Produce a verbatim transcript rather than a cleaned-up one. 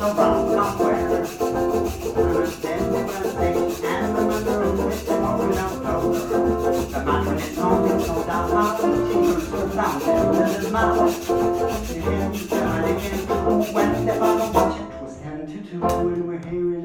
around somewhere. Wednesday, Wednesday, and the mother with the morning October. The man when it's home, it's so down loud, she turns so loud, and little mouth. She hears you turning in, when the bottle watch it was ten to two, and we're hearing